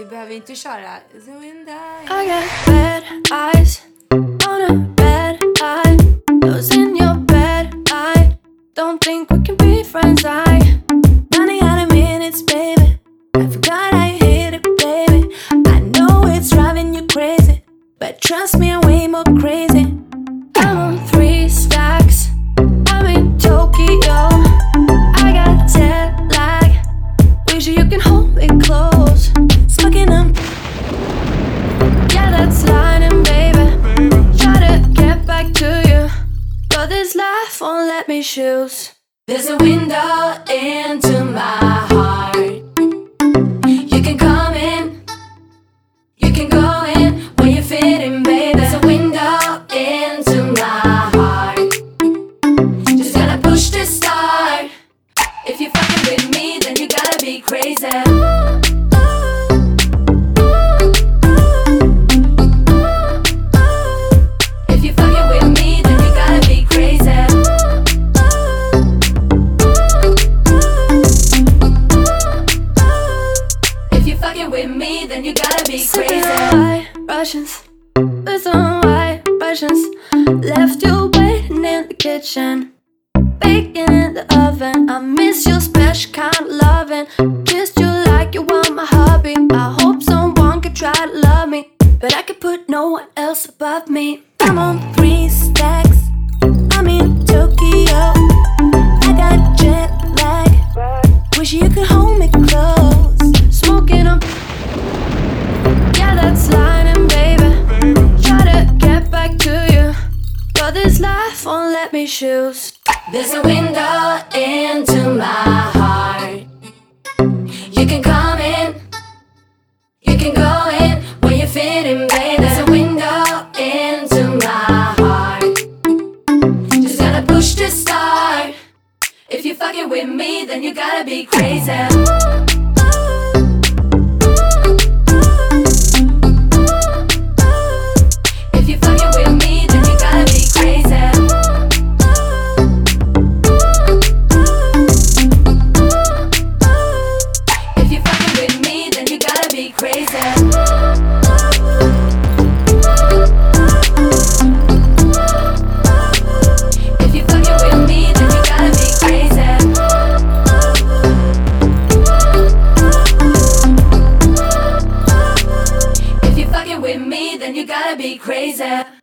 Vi behöver inte köra The window. I got bad eyes on a bad eye. Those in your bed, I don't think we can be friends. I running out of minutes, baby. I forgot I hit it, baby. I know it's driving you crazy, but trust me, I'm way more crazy. I'm on 3 stacks. I'm in Tokyo. I got jet lag. Wish you can hold me close. Smoking them. Yeah, that's lying, baby. Try to get back to you, but this life won't let me choose. There's a window into my heart. You can come in, you can go in when you fit in, baby. There's a window into my heart. Just gotta push to start. If you're fucking with me, then you gotta be crazy. If you're fucking with me, then you gotta be crazy. If you're fucking with me, then you gotta be Sipping crazy. on white Russians with some white Russians. Left you waiting in the kitchen, baking in the oven. I miss your special kind of loving. Kissed you like you were my hobby. I hope someone could try to love me, but I could put no one else above me. I'm on 3 stacks. I'm in Tokyo. I got jet lag. Wish you could hold me close. Smoking them. Yeah, that's lying, baby. Try to get back to you, but this life won't let me choose. There's a window into my heart. You can come in, you can go in when you fit in, babe. There's a window into my heart. Just gotta push to start. If you're fucking with me, then you gotta be crazy. If you're fucking with me, then you gotta be crazy. If you're fucking with me, then you gotta be crazy. If you're fucking with me, then you gotta be crazy. If you're fucking with me, then you gotta be crazy.